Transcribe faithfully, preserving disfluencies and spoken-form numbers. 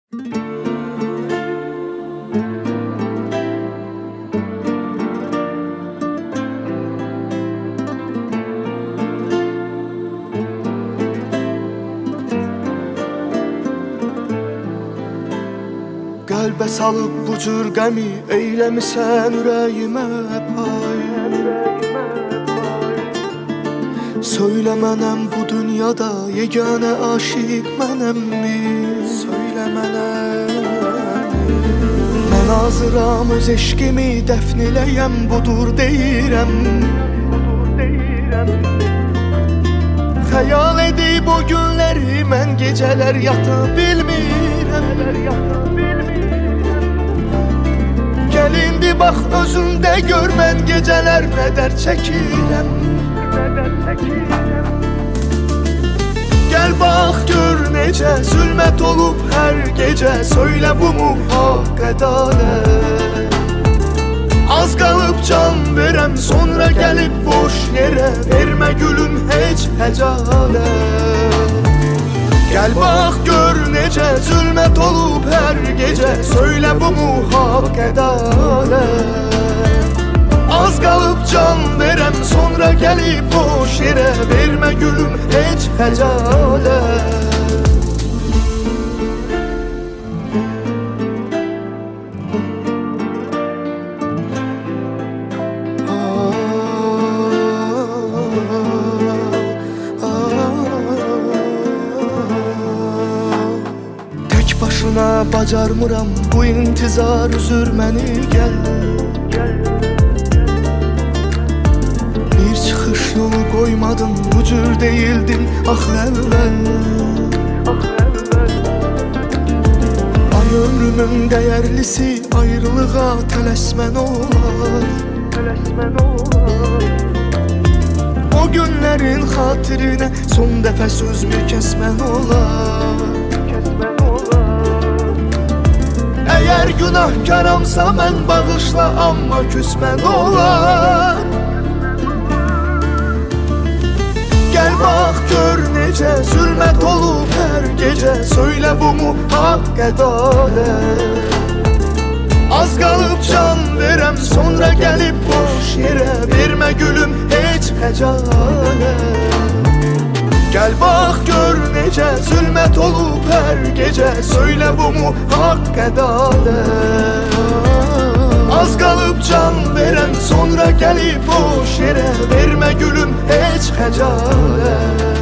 Qəlbə salıb bu cür qəmi eyləmisən ürəyimə pay. Söylə mənəm bu dünyada yeganə aşiq mənəmmi? Söylə mənəm. Mən hazıram öz eşqimi dəfn eləyəm, budur deyirəm. Xəyal edib o günləri mən gecələr yata bilmirəm. Gəl indi bax özündə gör mən gecələr nə dərd çəkirəm. Gəl bax gör necə zülmət olub hər gecə, söylə bu mu haqq ədalət? Az qalıb can verəm, sonra gəlib boş yerə, vermə gülüm heç həcalət. Gəl bax gör necə zülmət olub hər gecə, söylə bu mu haqq ədalət? Az qalıb can verəm, sonra gəlib boş yerə, vermə gülüm heç xəcalət. Tək başına bacarmıram bu intizar, üzür məni gəl. Yolu qoymadın, bu cür deyildin ax əvvəl. Ay ömrümün dəyərlisi, ayrılığa tələsmən olar. O günlərin xatirinə son dəfə sözümü kəsmən olar. Əgər günahkaramsa mən bağışla, amma küsmən olar. Gəl bax gör necə zülmət olub hər gecə, söylə bu mu haqq ədalət? Az qalıb can verəm, sonra gəlib boş yerə, vermə gülüm heç xəcalət. Gəl bax gör necə zülmət olub hər gecə, söylə bu mu haqq ədalət? Az qalıb can verəm, sonra gəlib boş yerə, vermə gülüm heç xəcalət.